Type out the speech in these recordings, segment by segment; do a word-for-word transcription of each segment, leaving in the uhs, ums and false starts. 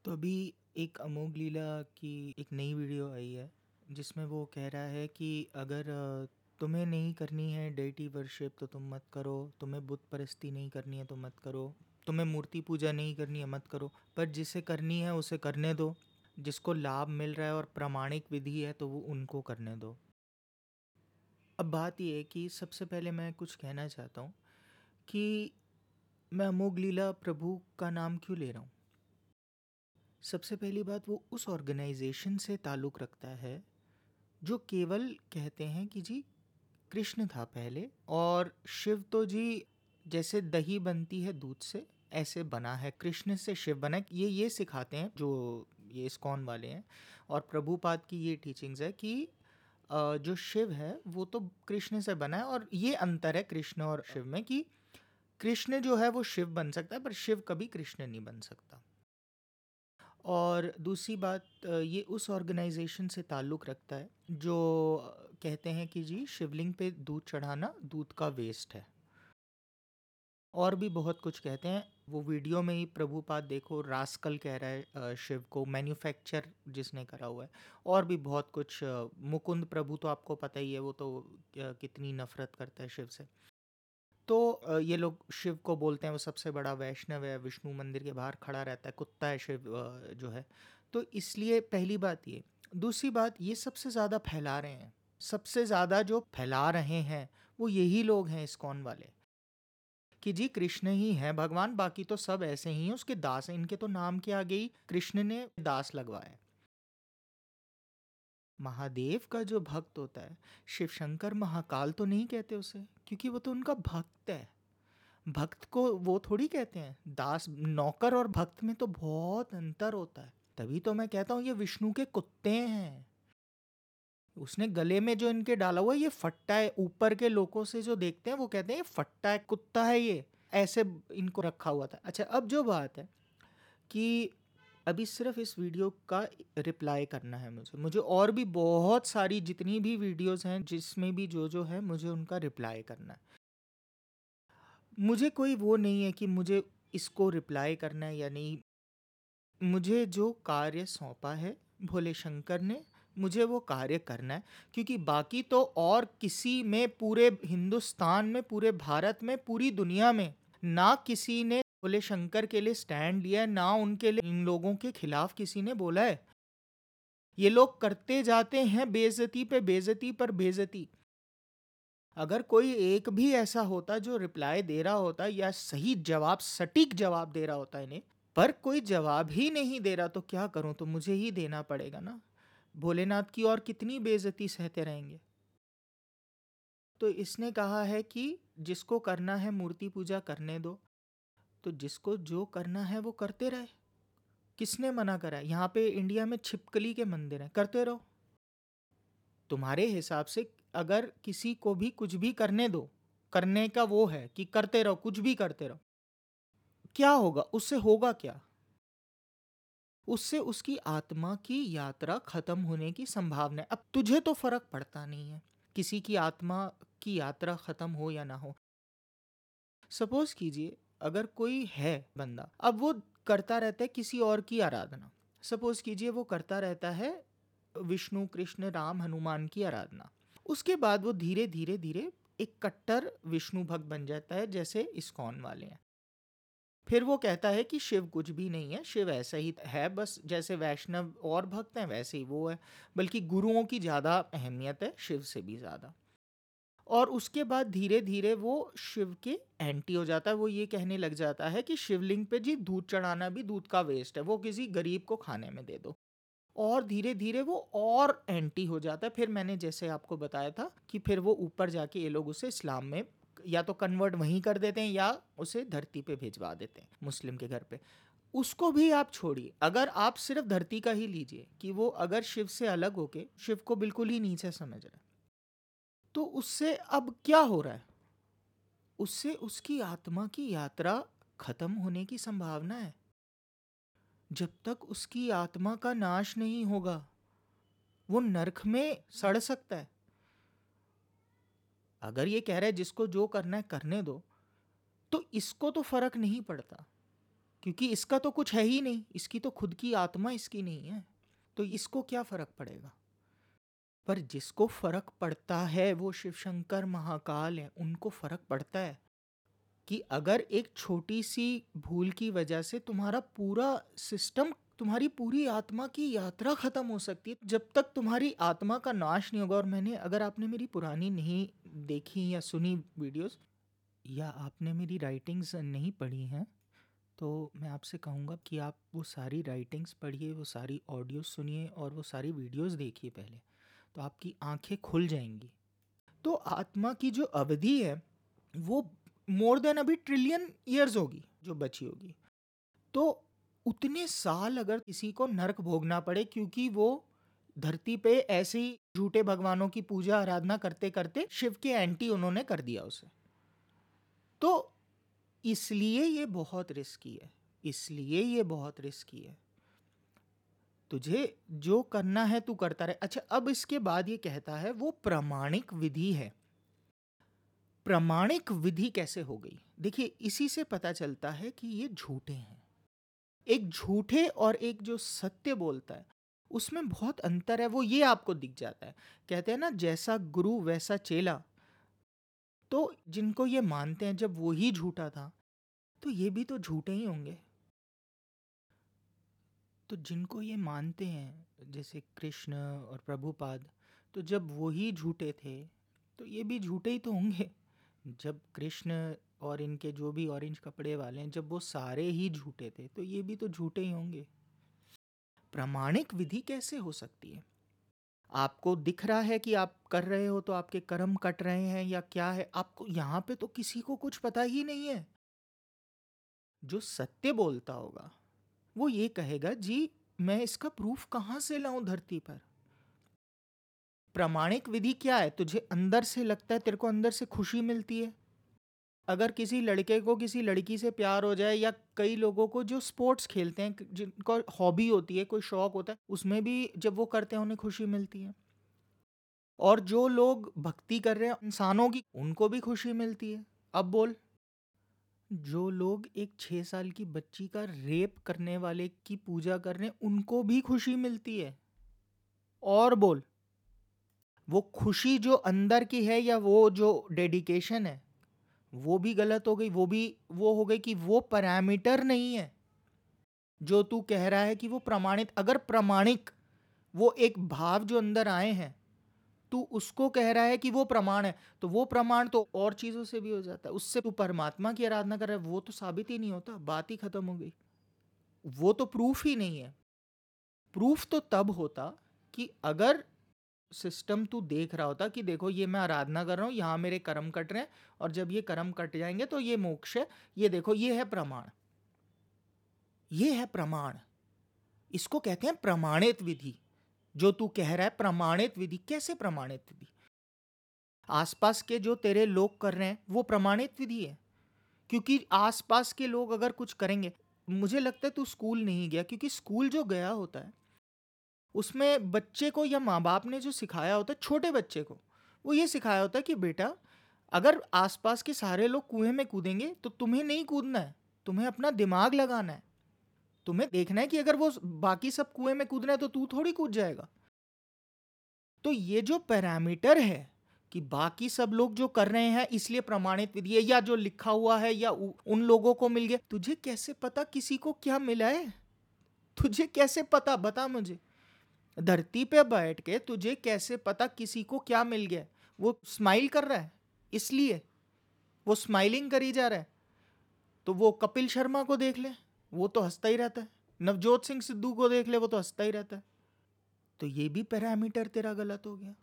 तो अभी एक अमोघ लीला की एक नई वीडियो आई है जिसमें वो कह रहा है कि अगर अ, तुम्हें नहीं करनी है डेटी वर्शिप तो तुम मत करो, तुम्हें बुत परस्ती नहीं करनी है तो मत करो, तुम्हें मूर्ति पूजा नहीं करनी है मत करो, पर जिसे करनी है उसे करने दो, जिसको लाभ मिल रहा है और प्रामाणिक विधि है तो वो उनको करने दो। अब बात यह है कि सबसे पहले मैं कुछ कहना चाहता हूँ कि मैं अमोघ लीला प्रभु का नाम क्यों ले रहा हूँ। सबसे पहली बात, वो उस ऑर्गेनाइजेशन से ताल्लुक़ रखता है जो केवल कहते हैं कि जी कृष्ण था पहले और शिव तो जी जैसे दही बनती है दूध से ऐसे बना है, कृष्ण से शिव बना है। ये ये सिखाते हैं जो ये इस्कॉन वाले हैं। और प्रभुपाद की ये टीचिंग्स है कि अ, जो शिव है वो तो कृष्ण से बना है, और ये अंतर है कृष्ण और शिव में कि कृष्ण जो है वो शिव बन सकता है पर शिव कभी कृष्ण नहीं बन सकता। और दूसरी बात, अ, ये उस ऑर्गेनाइजेशन से ताल्लुक़ रखता है जो अ, कहते हैं कि जी शिवलिंग पे दूध चढ़ाना दूध का वेस्ट है। और भी बहुत कुछ कहते हैं। वो वीडियो में ही प्रभुपाद देखो रास्कल कह रहा है अ, शिव को, मैन्युफैक्चर जिसने करा हुआ है। और भी बहुत कुछ, अ, मुकुंद प्रभु तो आपको पता ही है, वो तो अ, कितनी नफरत करता है शिव से। तो अ, ये लोग शिव को बोलते हैं वो सबसे बड़ा वैष्णव है, विष्णु मंदिर के बाहर खड़ा रहता है, कुत्ता है शिव अ, जो है। तो इसलिए पहली बात ये। दूसरी बात, ये सबसे ज़्यादा फैला रहे हैं, सबसे ज़्यादा जो फैला रहे हैं वो यही लोग हैं इस्कॉन वाले, कि जी कृष्ण ही है भगवान, बाकी तो सब ऐसे ही हैं उसके दास हैं। इनके तो नाम के आगे ही कृष्ण ने दास लगवाया है। महादेव का जो भक्त होता है, शिव शंकर महाकाल तो नहीं कहते उसे, क्योंकि वो तो उनका भक्त है। भक्त को वो थोड़ी कहते हैं दास। नौकर और भक्त में तो बहुत अंतर होता है। तभी तो मैं कहता हूँ ये विष्णु के कुत्ते हैं। उसने गले में जो इनके डाला हुआ है ये फट्टा है। ऊपर के लोगों से जो देखते हैं वो कहते हैं ये फट्टा है, कुत्ता है, ये ऐसे इनको रखा हुआ था। अच्छा, अब जो बात है कि अभी सिर्फ इस वीडियो का रिप्लाई करना है मुझे मुझे और भी बहुत सारी जितनी भी वीडियोस हैं जिसमें भी जो जो है मुझे उनका रिप्लाई करना है। मुझे कोई वो नहीं है कि मुझे इसको रिप्लाई करना है या नहीं। मुझे जो कार्य सौंपा है भोले शंकर ने, मुझे वो कार्य करना है। क्योंकि बाकी तो और किसी में, पूरे हिंदुस्तान में, पूरे भारत में, पूरी दुनिया में ना किसी ने भोले शंकर के लिए स्टैंड लिया है, ना उनके लिए इन लोगों के खिलाफ किसी ने बोला है। ये लोग करते जाते हैं बेइज्जती पे बेइज्जती पर बेइज्जती। अगर कोई एक भी ऐसा होता जो रिप्लाई दे रहा होता या सही जवाब, सटीक जवाब दे रहा होता इन्हें, पर कोई जवाब ही नहीं दे रहा, तो क्या करूं, तो मुझे ही देना पड़ेगा ना। भोलेनाथ की और कितनी बेइज्जती सहते रहेंगे। तो इसने कहा है कि जिसको करना है मूर्ति पूजा करने दो, तो जिसको जो करना है वो करते रहे। किसने मना करा है? यहाँ पे इंडिया में छिपकली के मंदिर हैं, करते रहो। तुम्हारे हिसाब से अगर किसी को भी कुछ भी करने दो, करने का वो है कि करते रहो, कुछ भी करते रहो, क्या होगा उससे? होगा क्या उससे? उसकी आत्मा की यात्रा खत्म होने की संभावना है। अब तुझे तो फर्क पड़ता नहीं है किसी की आत्मा की यात्रा खत्म हो या ना हो। सपोज कीजिए अगर कोई है बंदा, अब वो करता रहता है किसी और की आराधना। सपोज कीजिए वो करता रहता है विष्णु कृष्ण राम हनुमान की आराधना। उसके बाद वो धीरे धीरे धीरे एक कट्टर विष्णु भक्त बन जाता है, जैसे इस्कॉन वाले हैं। फिर वो कहता है कि शिव कुछ भी नहीं है, शिव ऐसा ही है, बस जैसे वैष्णव और भक्त हैं वैसे ही वो है, बल्कि गुरुओं की ज़्यादा अहमियत है शिव से भी ज़्यादा। और उसके बाद धीरे धीरे वो शिव के एंटी हो जाता है। वो ये कहने लग जाता है कि शिवलिंग पे जी दूध चढ़ाना भी दूध का वेस्ट है, वो किसी गरीब को खाने में दे दो। और धीरे धीरे वो और एंटी हो जाता है। फिर मैंने जैसे आपको बताया था कि फिर वो ऊपर जाके ये लोग उसे इस्लाम में या तो कन्वर्ट वहीं कर देते हैं या उसे धरती पे भिजवा देते हैं, मुस्लिम के घर पे। उसको भी आप छोड़िए, अगर आप सिर्फ धरती का ही लीजिए कि वो अगर शिव से अलग होके शिव को बिल्कुल ही नीचे समझ रहा है, तो उससे अब क्या हो रहा है? उससे उसकी आत्मा की यात्रा खत्म होने की संभावना है। जब तक उसकी आत्मा का नाश नहीं होगा वो नरक में सड़ सकता है। अगर ये कह रहा है जिसको जो करना है करने दो, तो इसको तो फर्क नहीं पड़ता। क्योंकि इसका तो कुछ है ही नहीं, इसकी तो खुद की आत्मा इसकी नहीं है, तो इसको क्या फर्क पड़ेगा। पर जिसको फर्क पड़ता है वो शिव शंकर महाकाल है, उनको फर्क पड़ता है कि अगर एक छोटी सी भूल की वजह से तुम्हारा पूरा सिस्टम, तुम्हारी पूरी आत्मा की यात्रा खत्म हो सकती है। जब तक तुम्हारी आत्मा का नाश नहीं होगा, और मैंने, अगर आपने मेरी पुरानी नहीं देखी या सुनी वीडियोस, या आपने मेरी राइटिंग्स नहीं पढ़ी हैं, तो मैं आपसे कहूँगा कि आप वो सारी राइटिंग्स पढ़िए, वो सारी ऑडियो सुनिए और वो सारी वीडियोस देखिए पहले, तो आपकी आंखें खुल जाएंगी। तो आत्मा की जो अवधि है वो मोर देन अभी ट्रिलियन ईयर्स होगी जो बची होगी। तो उतने साल अगर किसी को नरक भोगना पड़े क्योंकि वो धरती पे ऐसे ही झूठे भगवानों की पूजा आराधना करते करते शिव के एंटी उन्होंने कर दिया उसे, तो इसलिए ये बहुत रिस्की है, इसलिए ये बहुत रिस्की है। तुझे जो करना है तू करता रहे। अच्छा, अब इसके बाद ये कहता है वो प्रामाणिक विधि है। प्रामाणिक विधि कैसे हो गई? देखिए, इसी से पता चलता है कि ये झूठे हैं। एक झूठे और एक जो सत्य बोलता है उसमें बहुत अंतर है, वो ये आपको दिख जाता है। कहते हैं ना, जैसा गुरु वैसा चेला। तो जिनको ये मानते हैं जब वो ही झूठा था तो ये भी तो झूठे ही होंगे। तो जिनको ये मानते हैं जैसे कृष्ण और प्रभुपाद, तो जब वो ही झूठे थे तो ये भी झूठे ही तो होंगे। जब कृष्ण और इनके जो भी ऑरेंज कपड़े वाले हैं, जब वो सारे ही झूठे थे तो ये भी तो झूठे ही होंगे। प्रामाणिक विधि कैसे हो सकती है? आपको दिख रहा है कि आप कर रहे हो तो आपके कर्म कट रहे हैं या क्या है, आपको यहाँ पे तो किसी को कुछ पता ही नहीं है। जो सत्य बोलता होगा वो ये कहेगा, जी मैं इसका प्रूफ कहाँ से लाऊं धरती पर। प्रामाणिक विधि क्या है? तुझे अंदर से लगता है, तेरे को अंदर से खुशी मिलती है। अगर किसी लड़के को किसी लड़की से प्यार हो जाए, या कई लोगों को जो स्पोर्ट्स खेलते हैं, जिनको हॉबी होती है, कोई शौक होता है, उसमें भी जब वो करते हैं उन्हें खुशी मिलती है। और जो लोग भक्ति कर रहे हैं इंसानों की, उनको भी खुशी मिलती है। अब बोल, जो लोग एक छः साल की बच्ची का रेप करने वाले की पूजा कर रहे हैं उनको भी खुशी मिलती है। और बोल, वो खुशी जो अंदर की है या वो जो डेडिकेशन है वो भी गलत हो गई। वो भी वो हो गई कि वो पैरामीटर नहीं है जो तू कह रहा है कि वो प्रमाणित। अगर प्रमाणिक वो एक भाव जो अंदर आए हैं, तू उसको कह रहा है कि वो प्रमाण है, तो वो प्रमाण तो और चीजों से भी हो जाता है। उससे तू परमात्मा की आराधना कर रहा है, वो तो साबित ही नहीं होता, बात ही खत्म हो गई। वो तो प्रूफ ही नहीं है। प्रूफ तो तब होता कि अगर सिस्टम तू देख रहा होता कि देखो ये मैं आराधना कर रहा हूँ, यहाँ मेरे कर्म कट रहे हैं, और जब ये कर्म कट जाएंगे तो ये मोक्ष है। ये देखो, ये है प्रमाण, ये है प्रमाण। इसको कहते हैं प्रमाणित विधि। जो तू कह रहा है प्रमाणित विधि, कैसे प्रमाणित विधि? आसपास के जो तेरे लोग कर रहे हैं वो प्रमाणित विधि है, क्योंकि आसपास के लोग अगर कुछ करेंगे, मुझे लगता है तू स्कूल नहीं गया, क्योंकि स्कूल जो गया होता है उसमें बच्चे को या माँ बाप ने जो सिखाया होता है, छोटे बच्चे को वो ये सिखाया होता है कि बेटा अगर आसपास के सारे लोग कुएं में कूदेंगे तो तुम्हें नहीं कूदना है, तुम्हें अपना दिमाग लगाना है। तुम्हें देखना है कि अगर वो बाकी सब कुएं में कूद रहे हैं तो तू थोड़ी कूद जाएगा। तो ये जो पैरामीटर है कि बाकी सब लोग जो कर रहे हैं इसलिए प्रमाणित विधि है, या जो लिखा हुआ है या उन लोगों को मिल गया, तुझे कैसे पता किसी को क्या मिला है? तुझे कैसे पता, बता मुझे। धरती पे बैठ के तुझे कैसे पता किसी को क्या मिल गया? वो स्माइल कर रहा है इसलिए वो स्माइलिंग करी जा रहा है। तो वो कपिल शर्मा को देख ले, वो तो हंसता ही रहता है। नवजोत सिंह सिद्धू को देख ले, वो तो हंसता ही रहता है। तो ये भी पैरामीटर तेरा गलत हो गया।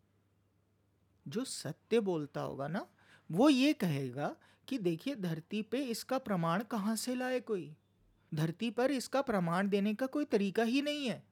जो सत्य बोलता होगा ना, वो ये कहेगा कि देखिए धरती पे इसका प्रमाण कहाँ से लाए कोई? धरती पर इसका प्रमाण देने का कोई तरीका ही नहीं है।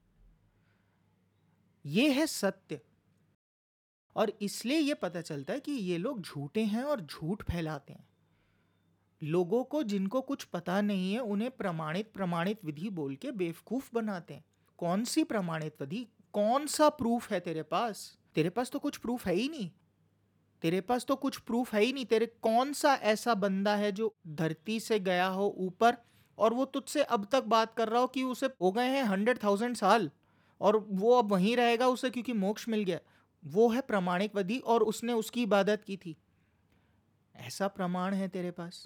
ये है सत्य। और इसलिए ये पता चलता है कि ये लोग झूठे हैं और झूठ फैलाते हैं। लोगों को जिनको कुछ पता नहीं है उन्हें प्रमाणित प्रमाणित विधि बोल के बेवकूफ बनाते हैं। कौन सी प्रमाणित विधि? कौन सा प्रूफ है तेरे पास? तेरे पास तो कुछ प्रूफ है ही नहीं। तेरे पास तो कुछ प्रूफ है ही नहीं। तेरे कौन सा ऐसा बंदा है जो धरती से गया हो ऊपर और वो तुझसे अब तक बात कर रहा हो कि उसे हो गए हैं हंड्रेड थाउजेंड साल और वो अब वहीं रहेगा उसे क्योंकि मोक्ष मिल गया, वो है प्रामाणिकवादी और उसने उसकी इबादत की थी। ऐसा प्रमाण है तेरे पास?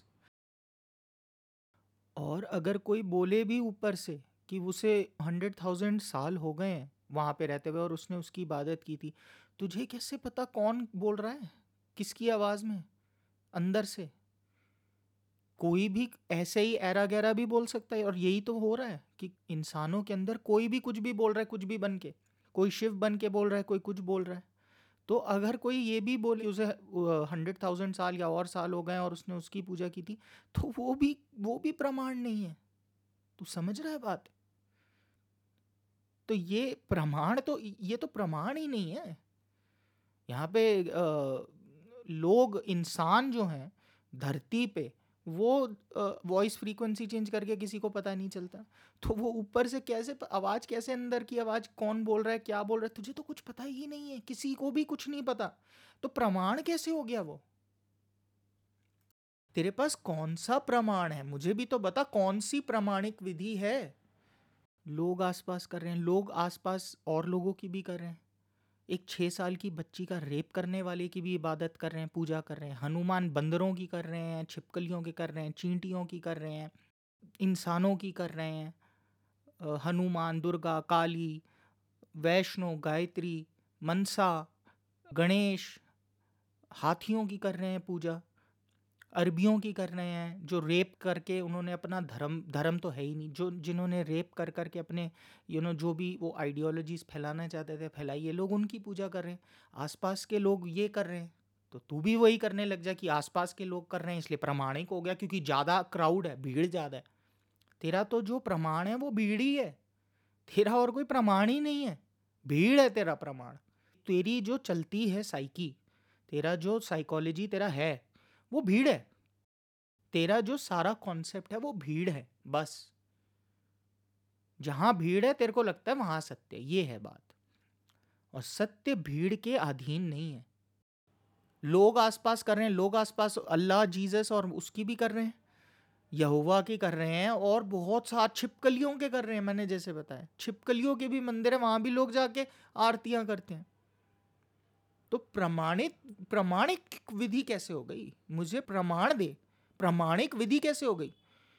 और अगर कोई बोले भी ऊपर से कि उसे हंड्रेड थाउजेंड साल हो गए हैं वहाँ पे रहते हुए और उसने उसकी इबादत की थी, तुझे कैसे पता कौन बोल रहा है, किसकी आवाज़ में? अंदर से कोई भी ऐसे ही ऐरा गैरा भी बोल सकता है। और यही तो हो रहा है कि इंसानों के अंदर कोई भी कुछ भी बोल रहा है, कुछ भी बन के, कोई शिव बन के बोल रहा है, कोई कुछ बोल रहा है। तो अगर कोई ये भी बोले उसे हंड्रेड थाउजेंड साल या और साल हो गए और उसने उसकी पूजा की थी, तो वो भी वो भी प्रमाण नहीं है। तू समझ रहा है बात? तो ये प्रमाण तो ये तो प्रमाण ही नहीं है। यहाँ पे आ, लोग इंसान जो हैं धरती पे वो वॉइस फ्रीक्वेंसी चेंज करके किसी को पता नहीं चलता, तो वो ऊपर से कैसे आवाज़, कैसे अंदर की आवाज़, कौन बोल रहा है, क्या बोल रहा है, तुझे तो कुछ पता ही नहीं है, किसी को भी कुछ नहीं पता, तो प्रमाण कैसे हो गया वो? तेरे पास कौन सा प्रमाण है? मुझे भी तो बता, कौन सी प्रमाणिक विधि है? लोग आसपास कर रहे हैं, लोग आसपास और लोगों की भी कर रहे हैं। एक छः साल की बच्ची का रेप करने वाले की भी इबादत कर रहे हैं, पूजा कर रहे हैं। हनुमान बंदरों की कर रहे हैं, छिपकलियों की कर रहे हैं, चींटियों की कर रहे हैं, इंसानों की कर रहे हैं। अ, हनुमान, दुर्गा, काली, वैष्णो, गायत्री, मनसा, गणेश, हाथियों की कर रहे हैं पूजा, अरबियों की कर रहे हैं जो रेप करके उन्होंने अपना धर्म धर्म तो है ही नहीं, जो जिन्होंने रेप कर करके अपने यू नो जो भी वो आइडियोलॉजीज फैलाना चाहते थे फैलाइए, लोग उनकी पूजा कर रहे हैं। आसपास के लोग ये कर रहे हैं तो तू भी वही करने लग जा कि आसपास के लोग कर रहे हैं इसलिए प्रमाणिक हो गया, क्योंकि ज़्यादा क्राउड है, भीड़ ज़्यादा है। तेरा तो जो प्रमाण है वो भीड़ ही है, तेरा और कोई प्रमाण ही नहीं है, भीड़ है तेरा प्रमाण। तेरी जो चलती है साइकी, तेरा जो साइकोलॉजी तेरा है वो भीड़ है, तेरा जो सारा कॉन्सेप्ट है वो भीड़ है। बस जहां भीड़ है तेरे को लगता है वहां सत्य, ये है बात। और सत्य भीड़ के अधीन नहीं है। लोग आसपास कर रहे हैं, लोग आसपास अल्लाह, जीसस और उसकी भी कर रहे हैं, यहोवा की कर रहे हैं, और बहुत सारे छिपकलियों के कर रहे हैं। मैंने जैसे बताया छिपकलियों के भी मंदिर है, वहां भी लोग जाके आरतियां करते हैं। तो प्रमाणित प्रमाणिक विधि कैसे हो गई? मुझे प्रमाण दे, प्रामाणिक विधि कैसे हो गई?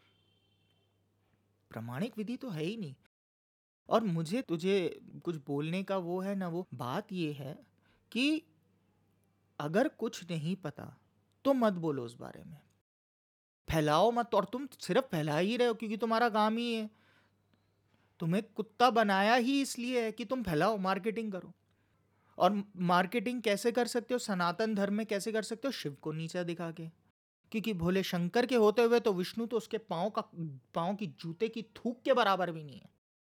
प्रामाणिक विधि तो है ही नहीं। और मुझे तुझे कुछ बोलने का वो है ना, वो बात ये है कि अगर कुछ नहीं पता तो मत बोलो उस बारे में, फैलाओ मत। और तुम सिर्फ फैला ही रहे हो क्योंकि तुम्हारा काम ही है, तुम्हें कुत्ता बनाया ही इसलिए है कि तुम फैलाओ, मार्केटिंग करो। और मार्केटिंग कैसे कर सकते हो सनातन धर्म में? कैसे कर सकते हो? शिव को नीचा दिखा के, क्योंकि भोले शंकर के होते हुए तो विष्णु तो उसके पाँव का पाँव की जूते की थूक के बराबर भी नहीं है,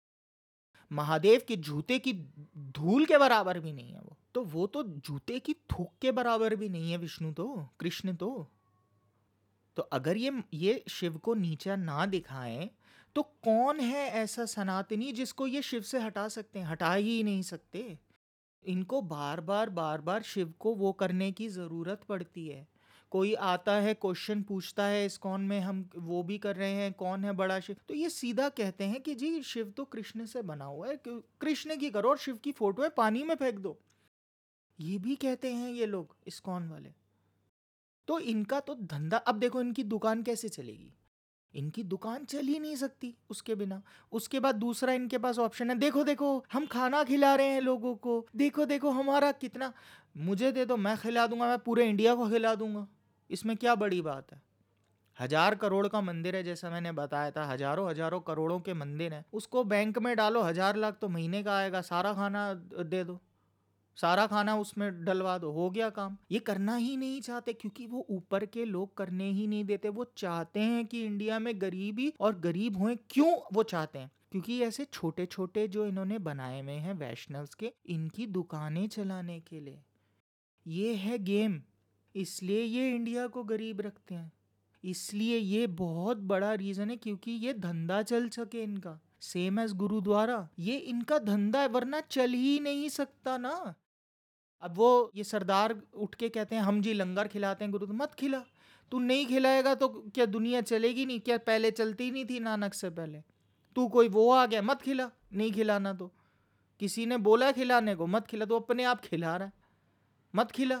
महादेव के जूते की धूल के बराबर भी नहीं है वो, तो वो तो जूते की थूक के बराबर भी नहीं है विष्णु तो, कृष्ण तो। तो अगर ये ये शिव को नीचा ना दिखाएं तो कौन है ऐसा सनातनी जिसको ये शिव से हटा सकते हैं? हटा ही नहीं सकते। इनको बार बार बार बार शिव को वो करने की ज़रूरत पड़ती है। कोई आता है क्वेश्चन पूछता है इस्कॉन में हम वो भी कर रहे हैं, कौन है बड़ा शिव, तो ये सीधा कहते हैं कि जी शिव तो कृष्ण से बना हुआ है, कृष्ण की करो और शिव की फोटो है पानी में फेंक दो, ये भी कहते हैं ये लोग इस्कॉन वाले। तो इनका तो धंधा, अब देखो इनकी दुकान कैसे चलेगी, इनकी दुकान चल ही नहीं सकती उसके बिना। उसके बाद दूसरा इनके पास ऑप्शन है, देखो देखो हम खाना खिला रहे हैं लोगों को, देखो देखो हमारा कितना, मुझे दे दो मैं खिला दूंगा, मैं पूरे इंडिया को खिला दूंगा, इसमें क्या बड़ी बात है? हजार करोड़ का मंदिर है, जैसा मैंने बताया था, हजारों हजारों करोड़ों के मंदिर है, उसको बैंक में डालो, हजार लाख तो महीने का आएगा, सारा खाना दे दो, सारा खाना उसमें डलवा दो, हो गया काम। ये करना ही नहीं चाहते क्योंकि वो ऊपर के लोग करने ही नहीं देते। वो चाहते हैं कि इंडिया में गरीबी और गरीब हों। क्यों वो चाहते हैं? क्योंकि ऐसे छोटे छोटे जो इन्होंने बनाए हुए हैं वैष्णव्स के, इनकी दुकानें चलाने के लिए, ये है गेम, इसलिए ये इंडिया को गरीब रखते हैं। इसलिए ये बहुत बड़ा रीजन है, क्योंकि ये धंधा चल सके इनका, सेम एज गुरुद्वारा, ये इनका धंधा है, वरना चल ही नहीं सकता ना। अब वो ये सरदार उठ के कहते हैं हम जी लंगर खिलाते हैं गुरु, मत खिला, तू नहीं खिलाएगा तो क्या दुनिया चलेगी नहीं? क्या पहले चलती नहीं थी नानक से पहले? तू कोई वो आ गया, मत खिला, नहीं खिलाना तो किसी ने बोला खिलाने को मत खिला, तो अपने आप खिला रहा है, मत खिला।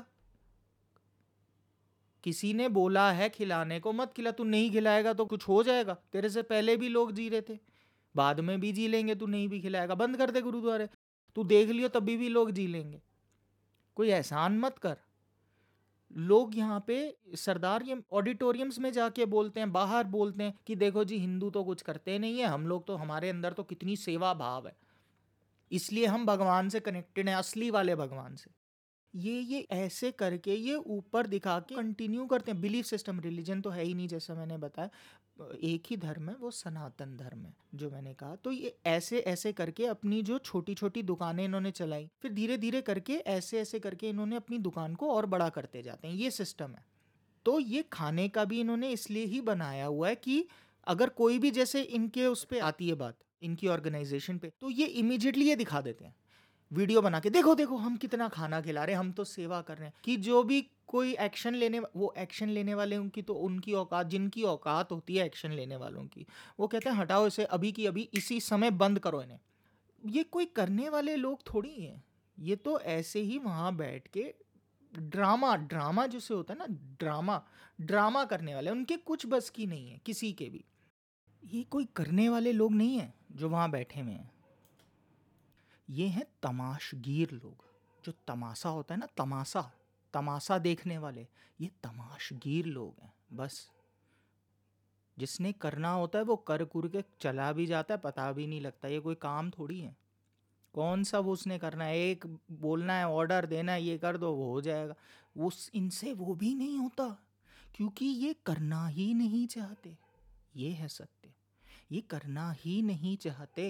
किसी ने बोला है खिलाने को मत खिला, तू नहीं खिलाएगा तो कुछ हो जाएगा? तेरे से पहले भी लोग जी रहे थे, बाद में भी जी लेंगे, तू नहीं भी खिलाएगा। बंद कर दे गुरुद्वारे, तू देख लियो तभी भी लोग जी लेंगे। कोई एहसान मत कर। लोग यहाँ पे सरदार ये ऑडिटोरियम्स में जाके बोलते हैं, बाहर बोलते हैं कि देखो जी हिंदू तो कुछ करते नहीं है, हम लोग तो, हमारे अंदर तो कितनी सेवा भाव है, इसलिए हम भगवान से कनेक्टेड हैं, असली वाले भगवान से। ये ये ऐसे करके ये ऊपर दिखा के कंटिन्यू करते हैं। बिलीफ सिस्टम, रिलीजन तो है ही नहीं, जैसा मैंने बताया, एक ही धर्म है, वो सनातन धर्म है जो मैंने कहा। तो ये ऐसे ऐसे करके अपनी जो छोटी छोटी दुकानें इन्होंने चलाई, फिर धीरे धीरे करके ऐसे ऐसे करके इन्होंने अपनी दुकान को और बड़ा करते जाते हैं। ये सिस्टम है। तो ये खाने का भी इन्होंने इसलिए ही बनाया हुआ है कि अगर कोई भी, जैसे इनके उस पर आती है बात, इनकी ऑर्गेनाइजेशन पे, तो ये इमीडिएटली ये दिखा देते हैं वीडियो बना के, देखो देखो हम कितना खाना खिला रहे हैं, हम तो सेवा कर रहे हैं। कि जो भी कोई एक्शन लेने, वो एक्शन लेने वाले उनकी तो उनकी औकात, जिनकी औकात होती है एक्शन लेने वालों की, वो कहते हैं हटाओ इसे अभी की अभी, इसी समय बंद करो इन्हें। ये कोई करने वाले लोग थोड़ी हैं, ये तो ऐसे ही वहाँ बैठ के ड्रामा ड्रामा जिसे होता है ना, ड्रामा ड्रामा करने वाले, उनके कुछ बस की नहीं है किसी के भी। ये कोई करने वाले लोग नहीं है जो वहाँ बैठे हुए हैं। ये हैं तमाशगीर लोग, जो तमाशा होता है ना, तमाशा तमाशा देखने वाले, ये तमाशगीर लोग हैं। बस जिसने करना होता है वो कर कुर के चला भी जाता है, पता भी नहीं लगता। ये कोई काम थोड़ी है, कौन सा वो उसने करना है, एक बोलना है, ऑर्डर देना है, ये कर दो, वो हो जाएगा। वो इनसे वो भी नहीं होता, क्योंकि ये करना ही नहीं चाहते। ये है सत्य, ये करना ही नहीं चाहते।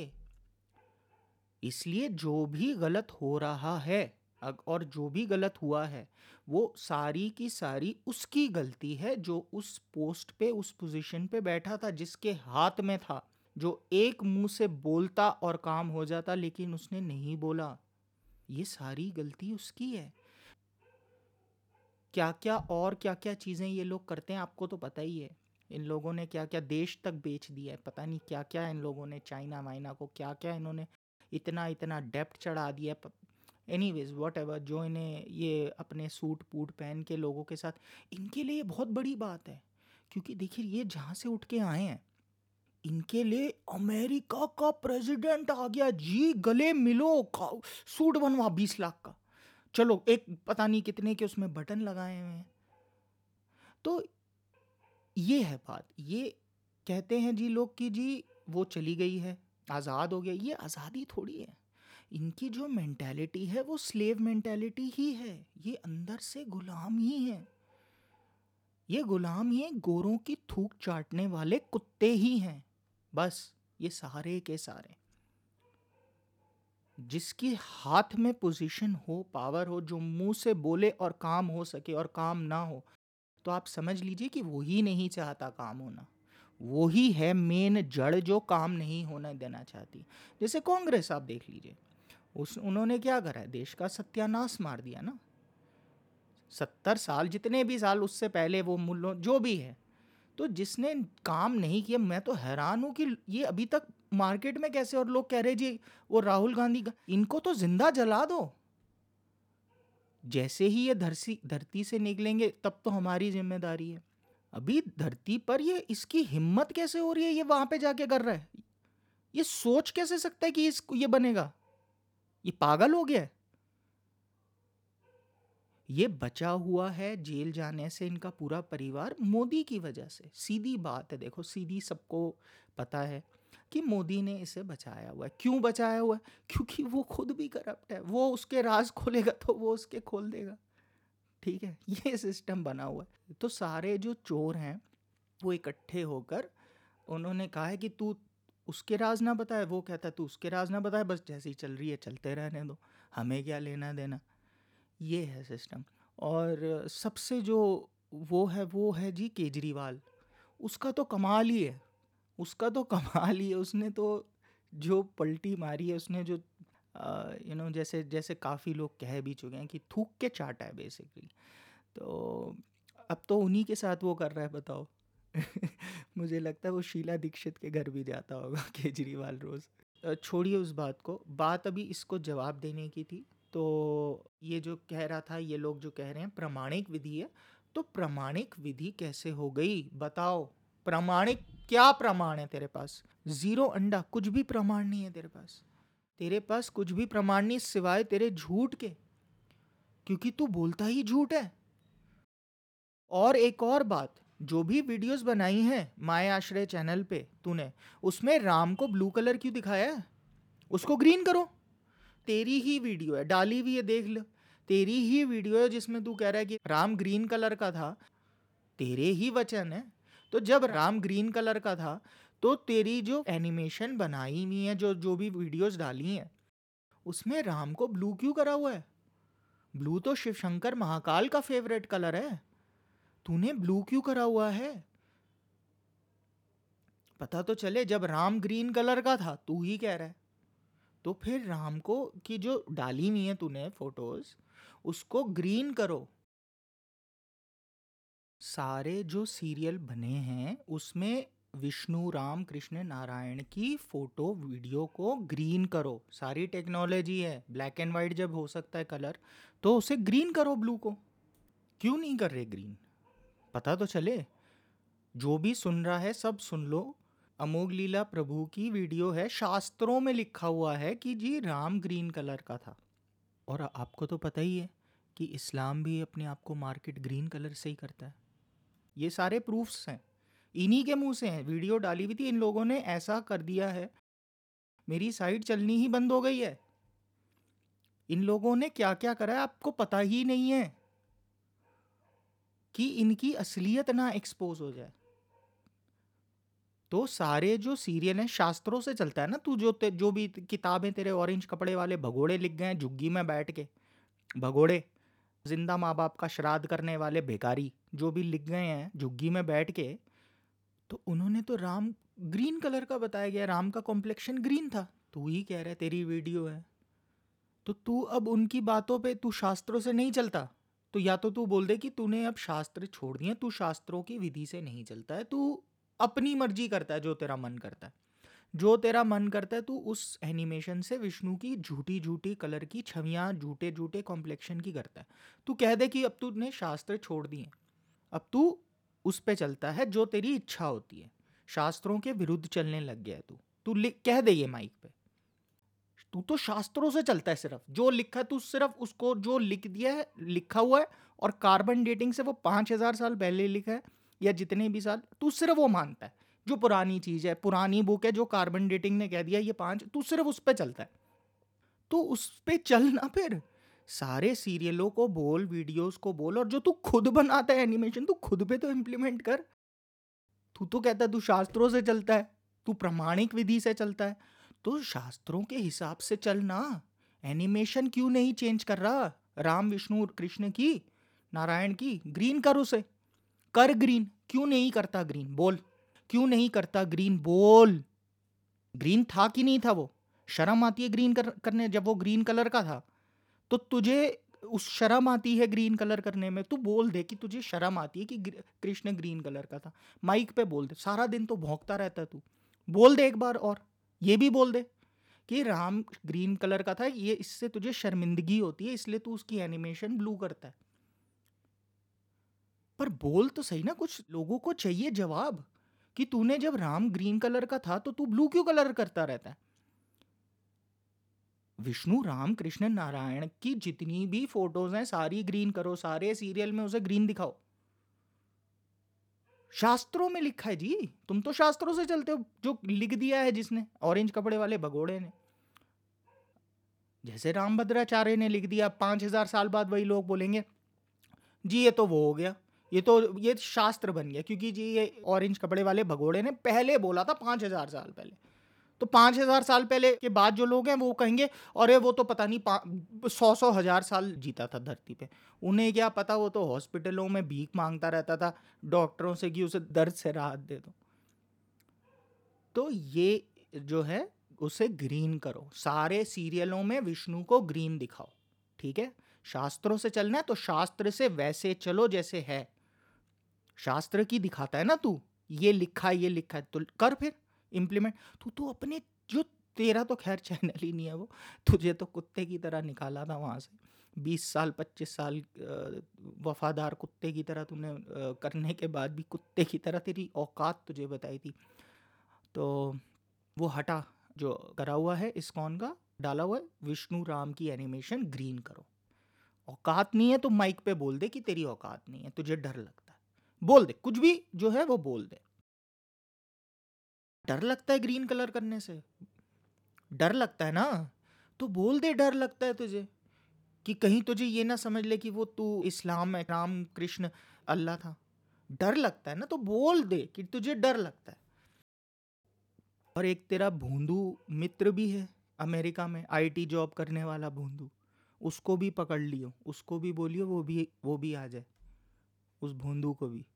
इसलिए जो भी गलत हो रहा है और जो भी गलत हुआ है, वो सारी की सारी उसकी गलती है, जो उस पोस्ट पे, उस पोजीशन पे बैठा था, जिसके हाथ में था, जो एक मुंह से बोलता और काम हो जाता, लेकिन उसने नहीं बोला। ये सारी गलती उसकी है। क्या क्या और क्या क्या चीज़ें ये लोग करते हैं आपको तो पता ही है। इन लोगों ने क्या क्या देश तक बेच दिया है, पता नहीं क्या क्या इन लोगों ने, चाइना वाइना को क्या क्या इन्होंने इतना इतना डेप्ट चढ़ा दिया। एनीवेज वॉट एवर, जो इन्हें ये अपने सूट बूट पहन के लोगों के साथ, इनके लिए बहुत बड़ी बात है। क्योंकि देखिए ये जहाँ से उठ के आए हैं, इनके लिए अमेरिका का प्रेसिडेंट आ गया जी, गले मिलो, सूट बनवा बीस लाख का, चलो एक पता नहीं कितने के उसमें बटन लगाए हुए हैं। तो ये है बात। ये कहते हैं जी लोग कि जी वो चली गई है, आज़ाद हो गया। ये आज़ादी थोड़ी है, इनकी जो मेंटालिटी है वो स्लेव मेंटालिटी ही है। ये अंदर से गुलाम ही है। ये गुलाम ये गोरों की थूक चाटने वाले कुत्ते ही हैं, बस। ये सारे के सारे, जिसकी हाथ में पोजीशन हो, पावर हो, जो मुंह से बोले और काम हो सके और काम ना हो, तो आप समझ लीजिए कि वो ही नहीं चाहता काम होना। वो ही है मेन जड़ जो काम नहीं होना देना चाहती। जैसे कांग्रेस आप देख लीजिए, उस उन्होंने क्या करा है, देश का सत्यानाश मार दिया ना। सत्तर साल, जितने भी साल उससे पहले वो मुल्लो जो भी है, तो जिसने काम नहीं किया, मैं तो हैरान हूँ कि ये अभी तक मार्केट में कैसे। और लोग कह रहे जी वो राहुल गांधी, इनको तो जिंदा जला दो। जैसे ही ये धरती धरती से निकलेंगे तब तो हमारी जिम्मेदारी है। अभी धरती पर ये, इसकी हिम्मत कैसे हो रही है, ये वहां पे जाके कर रहा है। ये सोच कैसे सकता है कि इस ये बनेगा? ये पागल हो गया है। ये बचा हुआ है जेल जाने से इनका पूरा परिवार मोदी की वजह से। सीधी बात है, देखो सीधी, सबको पता है कि मोदी ने इसे बचाया हुआ है। क्यों बचाया हुआ है? क्योंकि वो खुद भी करप्ट है। वो उसके राज खोलेगा तो वो उसके खोल देगा, ठीक है। ये सिस्टम बना हुआ है। तो सारे जो चोर हैं वो इकट्ठे होकर उन्होंने कहा है कि तू उसके राज ना बताए, वो कहता है तू उसके राज ना बताए, बस जैसे ही चल रही है चलते रहने दो, हमें क्या लेना देना। ये है सिस्टम। और सबसे जो वो है वो है जी केजरीवाल। उसका तो कमाल ही है, उसका तो कमाल ही है। उसने तो जो पलटी मारी है, उसने जो यू नो जैसे जैसे काफ़ी लोग कह भी चुके हैं कि थूक के चाटा है बेसिकली। तो अब तो उन्हीं के साथ वो कर रहा है, बताओ। मुझे लगता है वो शीला दीक्षित के घर भी जाता होगा केजरीवाल रोज। अ, छोड़िए उस बात को, बात अभी इसको जवाब देने की थी। तो ये जो कह रहा था, ये लोग जो कह रहे हैं प्रामाणिक विधि है, तो प्रामाणिक विधि कैसे हो गई बताओ? प्रामाणिक क्या प्रमाण है तेरे पास? जीरो अंडा, कुछ भी प्रमाण नहीं है तेरे पास। तेरे पास कुछ भी प्रमाण नहीं सिवाय तेरे झूठ के, क्योंकि तू बोलता ही झूठ है। और एक और बात, जो भी वीडियोस बनाई हैं माय आश्रय चैनल पे तूने, उसमें राम को ब्लू कलर क्यों दिखाया है? उसको ग्रीन करो। तेरी ही वीडियो है, डाली हुई है, देख लो। तेरी ही वीडियो है जिसमें तू कह रहा है कि राम ग्रीन कलर का था। तेरे ही वचन है। तो जब राम ग्रीन कलर का था, तो तेरी जो एनिमेशन बनाई हुई है, जो जो भी वीडियोस डाली हैं, उसमें राम को ब्लू क्यों करा हुआ है? ब्लू तो शिव शंकर महाकाल का फेवरेट कलर है। तूने ब्लू क्यों करा हुआ है? पता तो चले। जब राम ग्रीन कलर का था, तू ही कह रहा है, तो फिर राम को की जो डाली हुई है तूने फोटोज, उसको ग्रीन करो। सारे जो सीरियल बने हैं उसमें विष्णु राम कृष्ण नारायण की फोटो वीडियो को ग्रीन करो। सारी टेक्नोलॉजी है, ब्लैक एंड वाइट जब हो सकता है कलर, तो उसे ग्रीन करो। ब्लू को क्यों नहीं कर रहे ग्रीन? पता तो चले। जो भी सुन रहा है सब सुन लो। अमोघ लीला प्रभु की वीडियो है, शास्त्रों में लिखा हुआ है कि जी राम ग्रीन कलर का था। और आपको तो पता ही है कि इस्लाम भी अपने आप को मार्केट ग्रीन कलर से ही करता है। ये सारे प्रूफ्स हैं, इन्हीं के मुंह से हैं। वीडियो डाली हुई थी, इन लोगों ने ऐसा कर दिया है, मेरी साइट चलनी ही बंद हो गई है। इन लोगों ने क्या क्या करा है आपको पता ही नहीं है, कि इनकी असलियत ना एक्सपोज हो जाए। तो सारे जो सीरियल हैं शास्त्रों से चलता है ना। तू जो ते, जो भी किताबें तेरे ऑरेंज कपड़े वाले भगोड़े लिख गए हैं झुग्गी में बैठ के, भगोड़े जिंदा माँ बाप का श्राद्ध करने वाले भिखारी जो भी लिख गए हैं झुग्गी में बैठ के, तो उन्होंने तो राम ग्रीन कलर का बताया गया, राम का कॉम्प्लेक्शन ग्रीन था। तू ही कह रहा है, तेरी वीडियो है। तो तू अब उनकी बातों पे, तू शास्त्रों से नहीं चलता, तो या तो तू बोल दे कि तूने अब शास्त्र छोड़ दिए, तू शास्त्रों की विधि से नहीं चलता है, तू अपनी मर्जी करता है, जो तेरा मन करता है। जो तेरा मन करता है तू उस एनिमेशन से विष्णु की झूठी झूठी कलर की छवियां, झूठे झूठे कॉम्प्लेक्शन की करता है। तू कह दे कि अब तूने शास्त्र छोड़ दिए, अब तू उस पे चलता है जो तेरी इच्छा होती है, शास्त्रों के विरुद्ध चलने लग गया है तू। तू लिख कह दे ये माइक पे, तू तो शास्त्रों से चलता है, सिर्फ जो लिखा है तू सिर्फ उसको, जो लिख दिया है लिखा हुआ है, और कार्बन डेटिंग से वो पांच हजार साल पहले लिखा है या जितने भी साल, तू सिर्फ वो मानता है। जो पुरानी चीज है, पुरानी बुक है, जो कार्बन डेटिंग ने कह दिया ये पांच, तू सिर्फ उस पे चलता है। तो उस पे चलना, फिर सारे सीरियलों को बोल, वीडियोस को बोल, और जो तू खुद बनाता है एनिमेशन, तू खुद पे तो इम्प्लीमेंट कर। तू तो कहता है तू शास्त्रों से चलता है, तू प्रामाणिक विधि से चलता है, तो शास्त्रों के हिसाब से चलना। एनिमेशन क्यों नहीं चेंज कर रहा? राम विष्णु कृष्ण की, नारायण की, ग्रीन कर उसे, कर ग्रीन। क्यों नहीं करता ग्रीन? बोल क्यों नहीं करता ग्रीन? बोल। ग्रीन था कि नहीं था? वो शर्म आती है ग्रीन कर, करने जब वो ग्रीन कलर का था, तो तुझे उस शर्म आती है ग्रीन कलर करने में? तू बोल दे कि तुझे शर्म आती है कि कृष्ण ग्रीन कलर का था। माइक पे बोल दे, सारा दिन तो भौंकता रहता है तू। बोल दे एक बार, और ये भी बोल दे कि राम ग्रीन कलर का था, ये इससे तुझे शर्मिंदगी होती है, इसलिए तू उसकी एनिमेशन ब्लू करता है। पर बोल तो सही ना, कुछ लोगों को चाहिए जवाब कि तूने जब राम ग्रीन कलर का था तो तू ब्लू क्यों कलर करता रहता है? विष्णु राम कृष्ण नारायण की जितनी भी फोटोज हैं सारी ग्रीन करो, सारे सीरियल में उसे ग्रीन दिखाओ। शास्त्रों में लिखा है जी, तुम तो शास्त्रों से चलते हो, जो लिख दिया है जिसने, ऑरेंज कपड़े वाले भगोड़े ने। जैसे रामभद्राचार्य ने लिख दिया, पांच हजार साल बाद वही लोग बोलेंगे जी ये तो वो हो गया, ये तो ये शास्त्र बन गया, क्योंकि जी ये ऑरेंज कपड़े वाले भगोड़े ने पहले बोला था पांच हजार साल पहले। तो पांच हजार साल पहले के बाद जो लोग हैं वो कहेंगे अरे वो तो पता नहीं सौ सौ हजार साल जीता था धरती पे, उन्हें क्या पता, वो तो हॉस्पिटलों में भीख मांगता रहता था डॉक्टरों से कि उसे दर्द से राहत दे दो। तो ये जो है उसे ग्रीन करो, सारे सीरियलों में विष्णु को ग्रीन दिखाओ, ठीक है? शास्त्रों से चलना है तो शास्त्र से वैसे चलो जैसे है, शास्त्र की दिखाता है ना तू, ये लिखा है ये लिखा है तो कर फिर इम्प्लीमेंट। तू तो अपने जो तेरा तो खैर चैनल ही नहीं है वो, तुझे तो कुत्ते की तरह निकाला था वहाँ से, बीस साल पच्चीस साल अ, वफादार कुत्ते की तरह तूने अ, करने के बाद भी कुत्ते की तरह तेरी औकात तुझे बताई थी। तो वो हटा, जो करा हुआ है इस्कॉन का डाला हुआ है विष्णु राम की एनिमेशन ग्रीन करो। औकात नहीं है तो माइक पे बोल दे कि तेरी औकात नहीं है, तुझे डर लगता है, बोल दे कुछ भी जो है वो बोल दे। डर लगता है ग्रीन कलर करने से, डर लगता है ना, तो बोल दे डर लगता है तुझे, कि कहीं तुझे ये ना समझ ले कि वो तू इस्लाम में राम कृष्ण अल्लाह था। डर लगता है ना तो बोल दे कि तुझे डर लगता है। और एक तेरा भोंदू मित्र भी है अमेरिका में, आईटी जॉब करने वाला भोंदू, उसको भी पकड़ लियो, उसको भी बोलियो वो भी वो भी आ जाए, उस भोंदू को भी।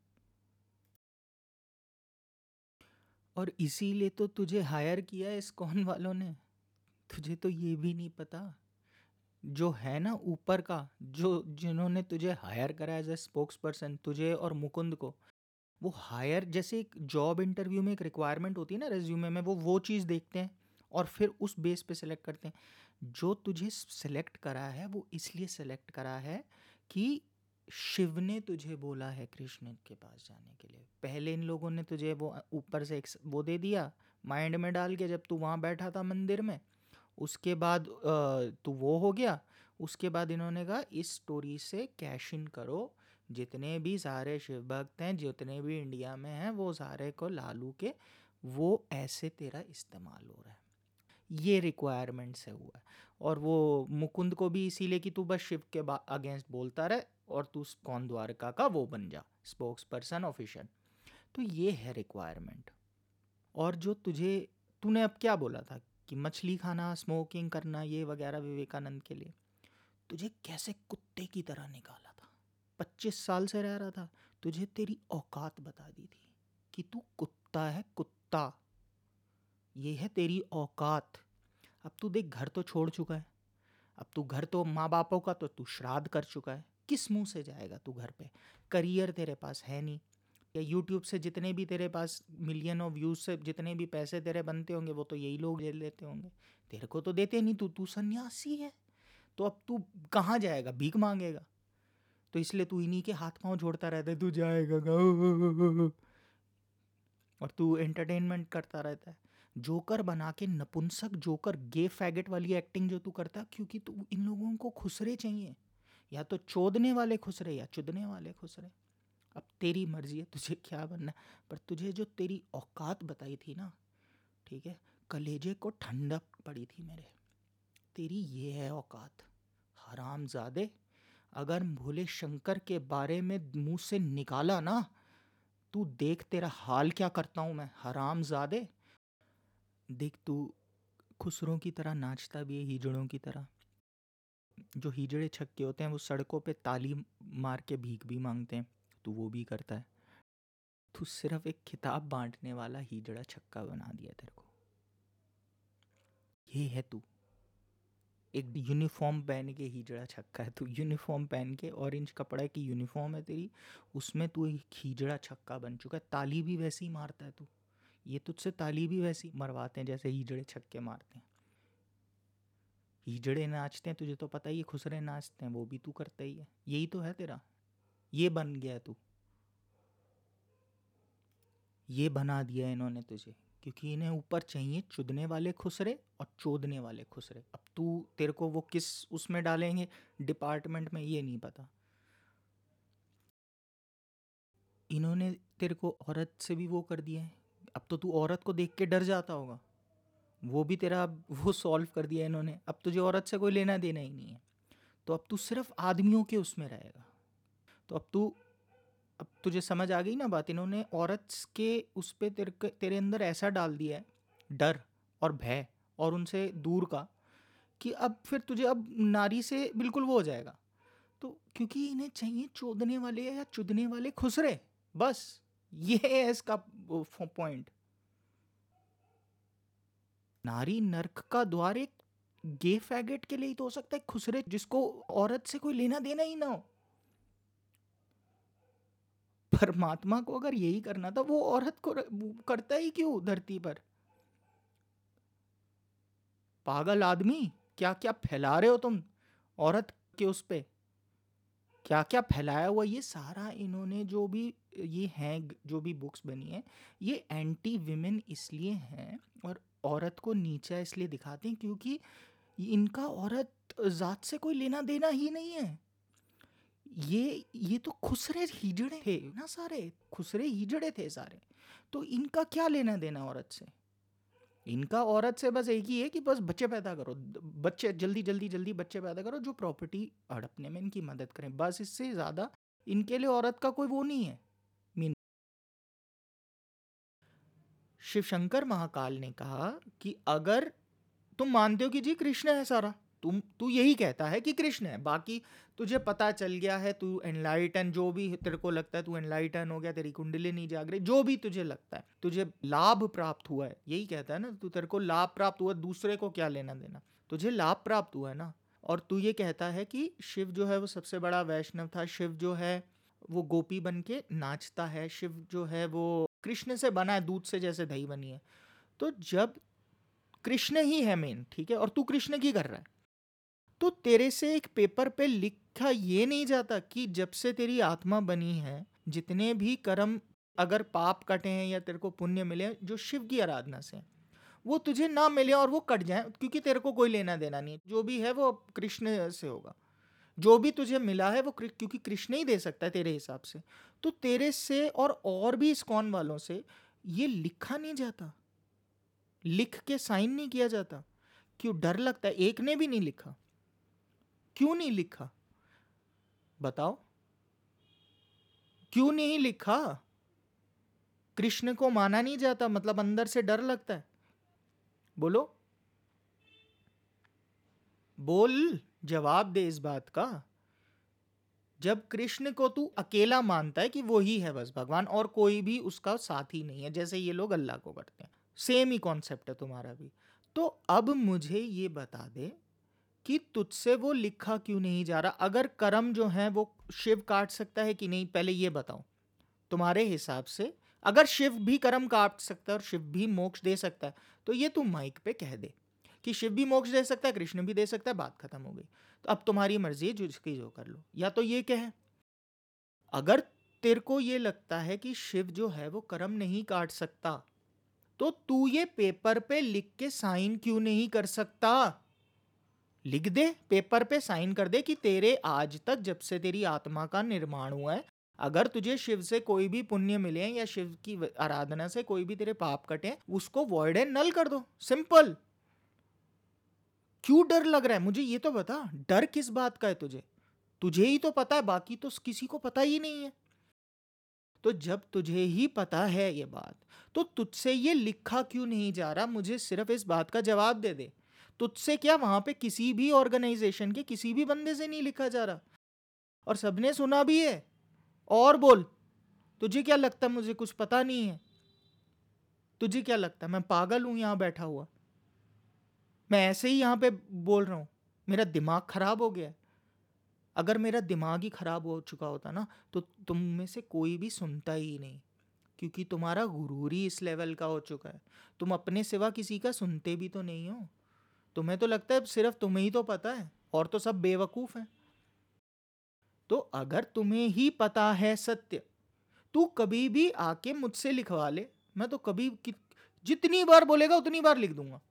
और इसीलिए तो तुझे हायर किया है इस्कॉन वालों ने, तुझे तो ये भी नहीं पता, जो है ना ऊपर का, जो जिन्होंने तुझे हायर करा एज ए स्पोक्स पर्सन, तुझे और मुकुंद को, वो हायर जैसे एक जॉब इंटरव्यू में एक रिक्वायरमेंट होती है ना रेज्यूमे में, वो वो चीज़ देखते हैं और फिर उस बेस पे सेलेक्ट करते हैं। जो तुझे सेलेक्ट करा है वो इसलिए सेलेक्ट करा है कि शिव ने तुझे बोला है कृष्ण के पास जाने के लिए। पहले इन लोगों ने तुझे वो ऊपर से एक वो दे दिया माइंड में डाल के, जब तू वहाँ बैठा था मंदिर में, उसके बाद अ, तू वो हो गया, उसके बाद इन्होंने कहा इस स्टोरी से कैश इन करो, जितने भी सारे शिव भक्त हैं जितने भी इंडिया में हैं वो सारे को लालू के, वो ऐसे तेरा इस्तेमाल हो रहा है, ये रिक्वायरमेंट से हुआ है। और वो मुकुंद को भी इसीलिए कि तू बस शिव के अगेंस्ट बोलता रहे और तू कौन द्वारका का वो बन जा स्पोक्स पर्सन ऑफिशियल, तो ये है रिक्वायरमेंट। और जो तुझे, तूने अब क्या बोला था कि मछली खाना स्मोकिंग करना ये वगैरह विवेकानंद के लिए, तुझे कैसे कुत्ते की तरह निकाला था, पच्चीस साल से रह रहा था, तुझे तेरी औकात बता दी थी कि तू कुत्ता है, कुत्ता, ये है तेरी औकात। अब तू देख घर तो छोड़ चुका है, अब तू घर तो माँ बापों का तो तू श्राद्ध कर चुका है, किस मुंह से जाएगा तू घर पे, करियर तेरे पास है नहीं, या यूट्यूब से जितने भी तेरे पास मिलियन ऑफ व्यूज से जितने भी पैसे तेरे बनते होंगे वो तो यही लोग ले लेते होंगे, तेरे को तो देते नहीं, तू तू सन्यासी है, तो अब तू कहाँ जाएगा, भीख मांगेगा, तो इसलिए तू इन्हीं के हाथ पांव जोड़ता रहता है, तू जाएगा गाँव, और तू एंटरटेनमेंट करता रहता है, जोकर बना के नपुंसक जोकर गे फैगेट वाली एक्टिंग जो तू करता, क्योंकि तू इन लोगों को खुसरे चाहिए, या तो चोदने वाले खुसरे या चुदने वाले खुसरे, अब तेरी मर्जी है तुझे क्या बनना, पर तुझे जो तेरी औकात बताई थी ना, ठीक है, कलेजे को ठंडक पड़ी थी मेरे, तेरी ये है औकात हरामजादे। अगर भोले शंकर के बारे में मुंह से निकाला ना, तू देख तेरा हाल क्या करता हूँ मैं हरामजादे। देख तू खुसरों की तरह नाचता भी है, हिजड़ों की तरह, जो हिजड़े छक्के होते हैं वो सड़कों पे ताली मार के भीख भी मांगते हैं, तू वो भी करता है, तू सिर्फ एक खिताब बांटने वाला हिजड़ा छक्का बना दिया तेरे को, ये है तू, एक यूनिफॉर्म पहन के हिजड़ा छक्का है तू, यूनिफॉर्म पहन के ऑरेंज कपड़ा की यूनिफॉर्म है तेरी, उसमें तू एक हिजड़ा छक्का बन चुका है, ताली भी वैसे ही मारता है तू, ये तुझसे ताली भी वैसी मरवाते हैं जैसे हिजड़े छक्के मारते हैं, हिजड़े नाचते हैं तुझे तो पता ही है, खुसरे नाचते हैं वो भी तू करता ही है, यही तो है तेरा, ये बन गया है तू, ये बना दिया इन्होंने तुझे, क्योंकि इन्हें ऊपर चाहिए चुदने वाले खुसरे और चोदने वाले खुसरे। अब तू तेरे को वो किस उसमें डालेंगे डिपार्टमेंट में ये नहीं पता, इन्होंने तेरे को औरत से भी वो कर दिया है, अब तो तू औरत को देख के डर जाता होगा, वो भी तेरा अब वो सॉल्व कर दिया इन्होंने, अब तुझे औरत से कोई लेना देना ही नहीं है, तो अब तू सिर्फ आदमियों के उसमें रहेगा, तो अब तू, अब तुझे समझ आ गई ना बात, इन्होंने औरत के उस पे तेरे तेरे अंदर ऐसा डाल दिया है डर और भय और उनसे दूर का, कि अब फिर तुझे अब नारी से बिल्कुल वो हो जाएगा, तो क्योंकि इन्हें चाहिए चोदने वाले या चुदने वाले खुसरे, बस ये है इसका पॉइंट। नारी नर्क का द्वार एक गे फैगेट के लिए ही तो हो सकता है, खुसरे जिसको औरत से कोई लेना देना ही ना हो, परमात्मा को अगर यही करना था, वो औरत को र- वो करता ही क्यों धरती पर? पागल आदमी, क्या क्या फैला रहे हो तुम औरत के उस पे, क्या क्या फैलाया हुआ। ये सारा इन्होंने जो भी ये हैं, जो भी बुक्स बनी है, ये एंटी विमेन इसलिए हैं और औरत को नीचा इसलिए दिखाते हैं क्योंकि इनका औरत जात से कोई लेना देना ही नहीं है। ये ये तो खुसरे हिजड़े थे ना, सारे खुसरे हिजड़े थे सारे। तो इनका क्या लेना देना औरत से? इनका औरत से बस एक ही है कि बस बच्चे पैदा करो, बच्चे जल्दी जल्दी जल्दी बच्चे पैदा करो जो प्रॉपर्टी हड़पने में इनकी मदद करें, बस इससे ज़्यादा इनके लिए औरत का कोई वो नहीं है। मीन शिव शंकर महाकाल ने कहा कि अगर तुम मानते हो कि जी कृष्ण है सारा, तुम तू यही कहता है कि कृष्ण है, बाकी तुझे पता चल गया है, तू एनलाइटन, जो भी तेरे को लगता है, तू एनलाइटन हो गया, तेरी कुंडली नहीं जाग रही, जो भी तुझे लगता है, तुझे लाभ प्राप्त हुआ है, यही कहता है ना तू, तेरे को लाभ प्राप्त हुआ, दूसरे को क्या लेना देना, तुझे लाभ प्राप्त हुआ है ना। और तू ये कहता है कि शिव जो है वो सबसे बड़ा वैष्णव था, शिव जो है वो गोपी बन के नाचता है, शिव जो है वो कृष्ण से बना है, दूध से जैसे दही बनी है। तो जब कृष्ण ही है मेन, ठीक है, और तू कृष्ण की कर रहा है, तो तेरे से एक पेपर पे लिखा ये नहीं जाता कि जब से तेरी आत्मा बनी है, जितने भी कर्म अगर पाप कटे हैं या तेरे को पुण्य मिले जो शिव की आराधना से, वो तुझे ना मिले और वो कट जाए, क्योंकि तेरे को कोई लेना देना नहीं है, जो भी है वो कृष्ण से होगा, जो भी तुझे मिला है वो क्योंकि कृष्ण ही दे सकता है तेरे हिसाब से। तो तेरे से और और भी इस्कॉन वालों से ये लिखा नहीं जाता, लिख के साइन नहीं किया जाता। क्यों? डर लगता है। एक ने भी नहीं लिखा। क्यों नहीं लिखा बताओ? क्यों नहीं लिखा? कृष्ण को माना नहीं जाता, मतलब अंदर से डर लगता है। बोलो, बोल, जवाब दे इस बात का। जब कृष्ण को तू अकेला मानता है कि वो ही है बस भगवान और कोई भी उसका साथी नहीं है, जैसे ये लोग अल्लाह को करते हैं, सेम ही कॉन्सेप्ट है तुम्हारा भी। तो अब मुझे ये बता दे कि तुझसे वो लिखा क्यों नहीं जा रहा? अगर कर्म जो है वो शिव काट सकता है कि नहीं, पहले ये बताओ तुम्हारे हिसाब से। अगर शिव भी कर्म काट सकता है और शिव भी मोक्ष दे सकता है, तो ये तू माइक पे कह दे कि शिव भी मोक्ष दे सकता है, कृष्ण भी दे सकता है, बात खत्म हो गई। तो अब तुम्हारी मर्जी, जो जिसकी जो कर लो। या तो ये कह, अगर तेरे को ये लगता है कि शिव जो है वो कर्म नहीं काट सकता, तो तू ये पेपर पे लिख के साइन क्यों नहीं कर सकता? लिख दे, पेपर पे साइन कर दे कि तेरे आज तक जब से तेरी आत्मा का निर्माण हुआ है, अगर तुझे शिव से कोई भी पुण्य मिले या शिव की आराधना से कोई भी तेरे पाप कटे, उसको वॉइड एंड नल कर दो, सिंपल। क्यों डर लग रहा है मुझे ये तो बता, डर किस बात का है तुझे? तुझे ही तो पता है, बाकी तो किसी को पता ही नहीं है। तो जब तुझे ही पता है ये बात, तो तुझसे ये लिखा क्यों नहीं जा रहा? मुझे सिर्फ इस बात का जवाब दे दे। तुझसे क्या, वहां पे किसी भी ऑर्गेनाइजेशन के किसी भी बंदे से नहीं लिखा जा रहा, और सबने सुना भी है। और बोल, तुझे क्या लगता है मुझे कुछ पता नहीं है? तुझे क्या लगता है मैं पागल हूं यहां बैठा हुआ? मैं ऐसे ही यहां पे बोल रहा हूं? मेरा दिमाग खराब हो गया। अगर मेरा दिमाग ही खराब हो चुका होता ना, तो तुम में से कोई भी सुनता ही नहीं, क्योंकि तुम्हारा गुरूर ही इस लेवल का हो चुका है। तुम अपने सिवा किसी का सुनते भी तो नहीं हो। तुम्हें तो लगता है सिर्फ तुम्हें ही तो पता है, और तो सब बेवकूफ हैं। तो अगर तुम्हें ही पता है सत्य, तू कभी भी आके मुझसे लिखवा ले, मैं तो कभी कि, जितनी बार बोलेगा उतनी बार लिख दूंगा।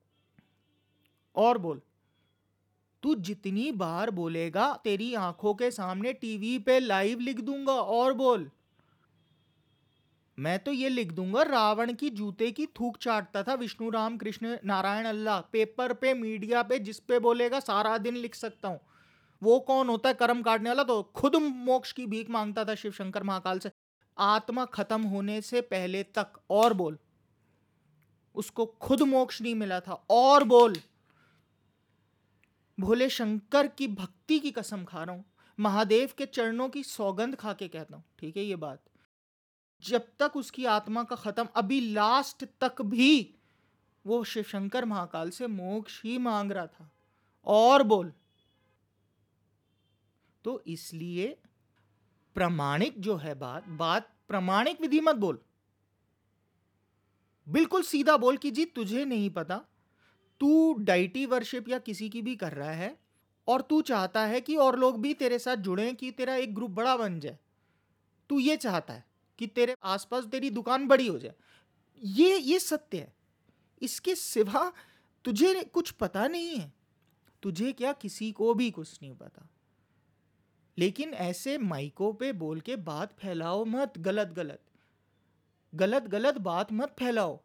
और बोल, तू जितनी बार बोलेगा तेरी आंखों के सामने टीवी पे लाइव लिख दूंगा। और बोल, मैं तो ये लिख दूंगा, रावण की जूते की थूक चाटता था विष्णु राम कृष्ण नारायण अल्लाह। पेपर पे, मीडिया पे, जिस पे बोलेगा सारा दिन लिख सकता हूं। वो कौन होता है कर्म काटने वाला? तो खुद मोक्ष की भीख मांगता था शिव शंकर महाकाल से, आत्मा खत्म होने से पहले तक। और बोल, उसको खुद मोक्ष नहीं मिला था। और बोल, भोले शंकर की भक्ति की कसम खा रहा हूं, महादेव के चरणों की सौगंध खा के कहता हूं, ठीक है ये बात, जब तक उसकी आत्मा का खत्म, अभी लास्ट तक भी वो शिव शंकर महाकाल से मोक्ष ही मांग रहा था। और बोल, तो इसलिए प्रमाणिक जो है बात बात प्रमाणिक विधि मत बोल, बिल्कुल सीधा बोल कि जी तुझे नहीं पता, तू डाइटी वर्शिप या किसी की भी कर रहा है और तू चाहता है कि और लोग भी तेरे साथ जुड़ें, कि तेरा एक ग्रुप बड़ा बन जाए, तू ये चाहता है कि तेरे आसपास तेरी दुकान बड़ी हो जाए। ये ये सत्य है, इसके सिवा तुझे कुछ पता नहीं है, तुझे क्या किसी को भी कुछ नहीं पता। लेकिन ऐसे माइकों पे बोल के बात फैलाओ मत, गलत गलत गलत गलत बात मत फैलाओ।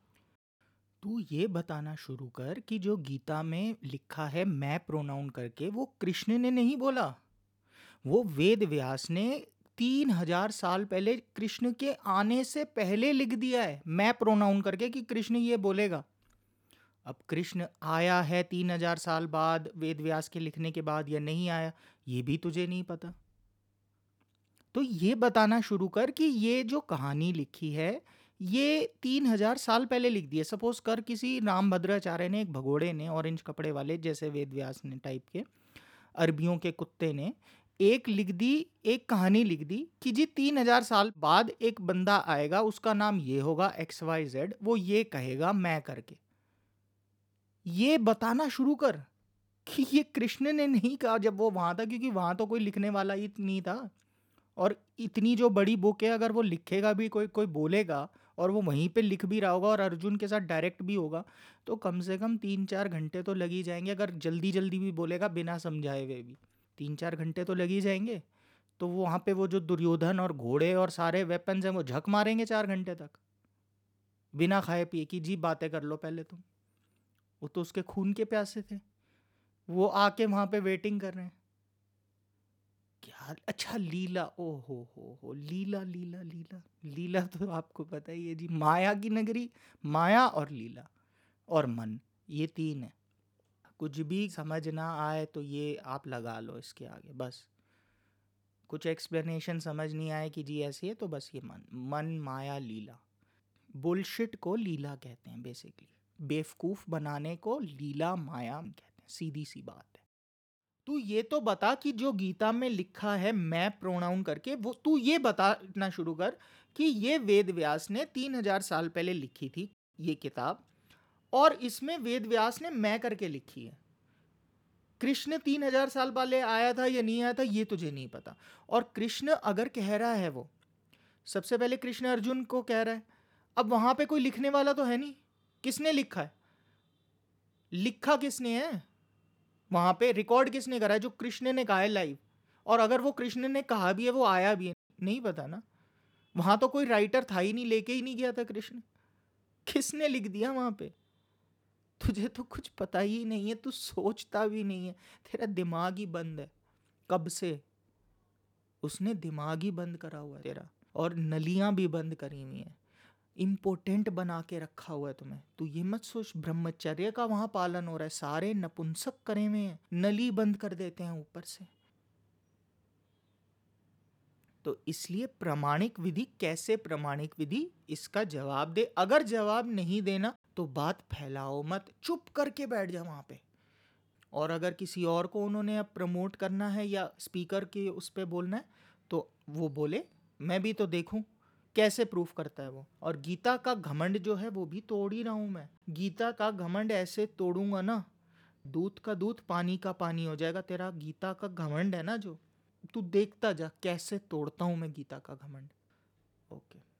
तू ये बताना शुरू कर कि जो गीता में लिखा है मैं प्रोनाउन करके, वो कृष्ण ने नहीं बोला, वो वेद व्यास ने तीन हजार साल पहले कृष्ण के आने से पहले लिख दिया है मैं प्रोनाउन करके कि कृष्ण ये बोलेगा। अब कृष्ण आया है तीन हजार साल बाद वेद व्यास के लिखने के बाद या नहीं आया, ये भी तुझे नहीं पता। तो ये बताना शुरू कर कि ये जो कहानी लिखी है ये तीन हजार साल पहले लिख दी है। सपोज कर किसी रामभद्राचार्य ने, एक भगोड़े ने, ऑरेंज कपड़े वाले जैसे वेद व्यास ने टाइप के, अरबियों के कुत्ते ने एक लिख दी, एक कहानी लिख दी कि जी तीन हजार साल बाद एक बंदा आएगा, उसका नाम ये होगा एक्स वाई जेड, वो ये कहेगा मैं करके। ये बताना शुरू कर कि ये कृष्ण ने नहीं कहा जब वो वहां था, क्योंकि वहां तो कोई लिखने वाला ही नहीं था। और इतनी जो बड़ी बुक है, अगर वो लिखेगा भी, कोई कोई बोलेगा और वो वहीं पे लिख भी रहा होगा और अर्जुन के साथ डायरेक्ट भी होगा, तो कम से कम तीन चार घंटे तो लग ही जाएंगे। अगर जल्दी जल्दी भी बोलेगा बिना समझाए हुए भी तीन चार घंटे तो लग ही जाएंगे। तो वो वहाँ पे वो जो दुर्योधन और घोड़े और सारे वेपन्स हैं वो झक मारेंगे चार घंटे तक बिना खाए पिए कि जी बातें कर लो पहले तुम। वो तो उसके खून के प्यासे थे, वो आके वहाँ पे वेटिंग कर रहे हैं। क्या अच्छा लीला, ओ हो हो हो लीला लीला लीला लीला तो आपको पता ही है जी, माया की नगरी, माया और लीला और मन, ये तीन है। कुछ भी समझ ना आए तो ये आप लगा लो इसके आगे, बस कुछ एक्सप्लेनेशन समझ नहीं आए कि जी ऐसी है तो बस ये मन मन माया लीला। बुलशिट को लीला कहते हैं बेसिकली, बेवकूफ बनाने को लीला माया कहते हैं, सीधी सी बात है। तू ये तो बता कि जो गीता में लिखा है मैं प्रोनाउन करके, वो तू ये बताना शुरू कर कि ये वेद व्यास ने तीन हजार साल पहले लिखी थी ये किताब, और इसमें वेद व्यास ने मैं करके लिखी है। कृष्ण तीन हजार साल पहले आया था या नहीं आया था ये तुझे नहीं पता। और कृष्ण अगर कह रहा है, वो सबसे पहले कृष्ण अर्जुन को कह रहा है, अब वहां पे कोई लिखने वाला तो है नहीं, किसने लिखा है, लिखा किसने है वहां पे, रिकॉर्ड किसने करा है, जो कृष्ण ने कहा है लाइव। और अगर वो कृष्ण ने कहा भी है, वो आया भी है, नहीं पता ना, वहां तो कोई राइटर था ही नहीं, लेके ही नहीं गया था कृष्ण, किसने लिख दिया वहां पे। तुझे तो कुछ पता ही नहीं है, तू सोचता भी नहीं है, तेरा दिमाग ही बंद है कब से, उसने दिमाग ही बंद करा हुआ है तेरा, और नलियां भी बंद करी हुई हैं, इम्पोर्टेंट बना के रखा हुआ है तुम्हें। तू ये मत सोच ब्रह्मचर्य का वहां पालन हो रहा है, सारे नपुंसक करे हुए हैं, नली बंद कर देते हैं ऊपर से। तो इसलिए प्रामाणिक विधि कैसे, प्रामाणिक विधि, इसका जवाब दे। अगर जवाब नहीं देना तो बात फैलाओ मत, चुप करके बैठ जा वहां पे। और अगर किसी और को उन्होंने अब प्रमोट करना है या स्पीकर के उस पर बोलना है तो वो बोले, मैं भी तो देखूं कैसे प्रूफ करता है वो। और गीता का घमंड जो है वो भी तोड़ ही रहा हूं मैं, गीता का घमंड ऐसे तोड़ूंगा ना, दूध का दूध पानी का पानी हो जाएगा। तेरा गीता का घमंड है ना जो, तू देखता जा कैसे तोड़ता हूं मैं गीता का घमंड। ओके।